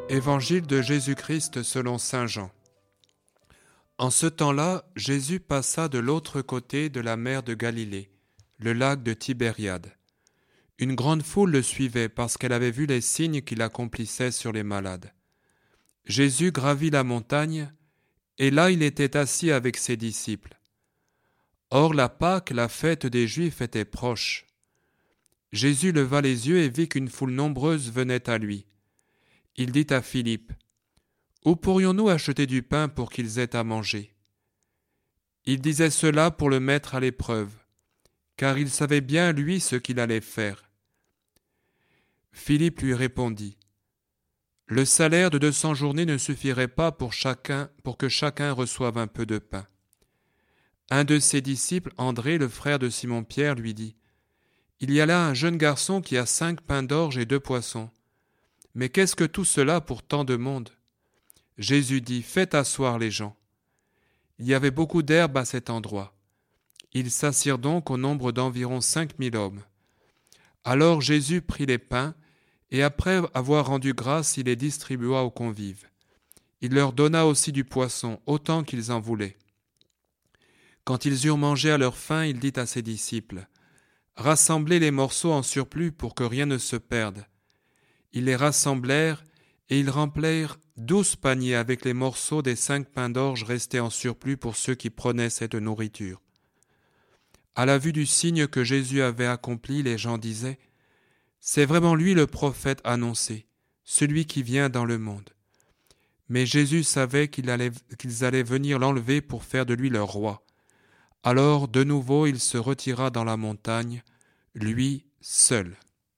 Évangile de Jésus-Christ selon saint Jean. En ce temps-là, Jésus passa de l'autre côté de la mer de Galilée, le lac de Tibériade. Une grande foule le suivait parce qu'elle avait vu les signes qu'il accomplissait sur les malades. Jésus gravit la montagne, et là il était assis avec ses disciples. Or la Pâque, la fête des Juifs, était proche. Jésus leva les yeux et vit qu'une foule nombreuse venait à lui. Il dit à Philippe, « Où pourrions-nous acheter du pain pour qu'ils aient à manger ?» Il disait cela pour le mettre à l'épreuve, car il savait bien, lui, ce qu'il allait faire. Philippe lui répondit, « Le salaire de 200 journées ne suffirait pas pour que chacun reçoive un peu de pain. » Un de ses disciples, André, le frère de Simon-Pierre, lui dit, « Il y a là un jeune garçon qui a 5 pains d'orge et 2 poissons. Mais qu'est-ce que tout cela pour tant de monde ?» Jésus dit, « Faites asseoir les gens. » Il y avait beaucoup d'herbe à cet endroit. Ils s'assirent donc au nombre d'environ 5000 hommes. Alors Jésus prit les pains, et après avoir rendu grâce, il les distribua aux convives. Il leur donna aussi du poisson, autant qu'ils en voulaient. Quand ils eurent mangé à leur faim, il dit à ses disciples, « Rassemblez les morceaux en surplus pour que rien ne se perde. » Ils les rassemblèrent, et ils remplirent 12 paniers avec les morceaux des 5 pains d'orge restés en surplus pour ceux qui prenaient cette nourriture. À la vue du signe que Jésus avait accompli, les gens disaient, « C'est vraiment lui le prophète annoncé, celui qui vient dans le monde. » Mais Jésus savait qu'ils allaient venir l'enlever pour faire de lui leur roi. Alors, de nouveau, il se retira dans la montagne, lui seul.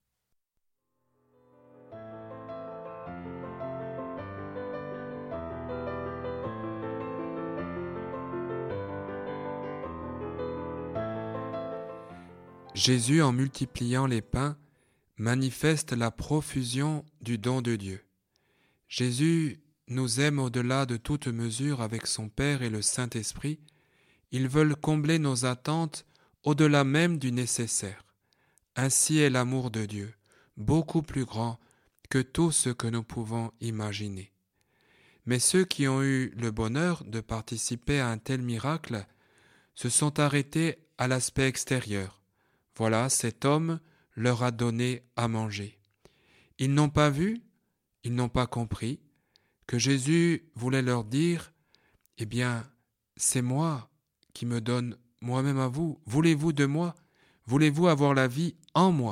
Jésus, en multipliant les pains, manifeste la profusion du don de Dieu. Jésus nous aime au-delà de toute mesure avec son Père et le Saint-Esprit. Ils veulent combler nos attentes au-delà même du nécessaire. Ainsi est l'amour de Dieu, beaucoup plus grand que tout ce que nous pouvons imaginer. Mais ceux qui ont eu le bonheur de participer à un tel miracle se sont arrêtés à l'aspect extérieur. Voilà, cet homme leur a donné à manger. Ils n'ont pas vu, ils n'ont pas compris que Jésus voulait leur dire, « Eh bien, c'est moi qui me donne moi-même à vous. Voulez-vous de moi? Voulez-vous avoir la vie en moi ?»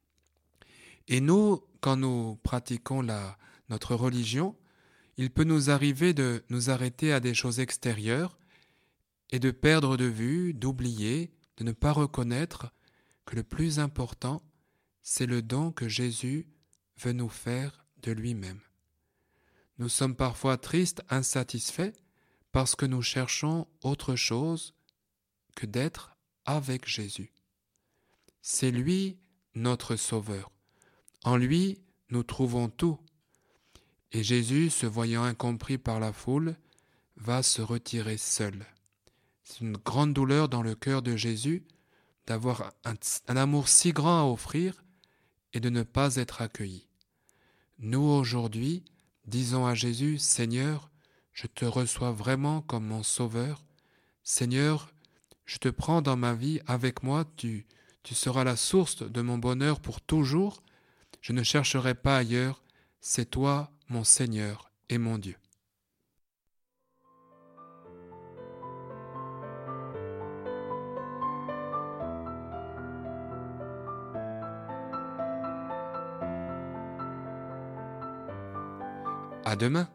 Et nous, quand nous pratiquons notre religion, il peut nous arriver de nous arrêter à des choses extérieures et de perdre de vue, d'oublier, de ne pas reconnaître que le plus important, c'est le don que Jésus veut nous faire de lui-même. Nous sommes parfois tristes, insatisfaits, parce que nous cherchons autre chose que d'être avec Jésus. C'est lui notre Sauveur. En lui, nous trouvons tout. Et Jésus, se voyant incompris par la foule, va se retirer seul. C'est une grande douleur dans le cœur de Jésus d'avoir un amour si grand à offrir et de ne pas être accueilli. Nous, aujourd'hui, disons à Jésus, « Seigneur, je te reçois vraiment comme mon Sauveur. Seigneur, je te prends dans ma vie avec moi, tu seras la source de mon bonheur pour toujours. Je ne chercherai pas ailleurs, c'est toi, mon Seigneur et mon Dieu. » À demain.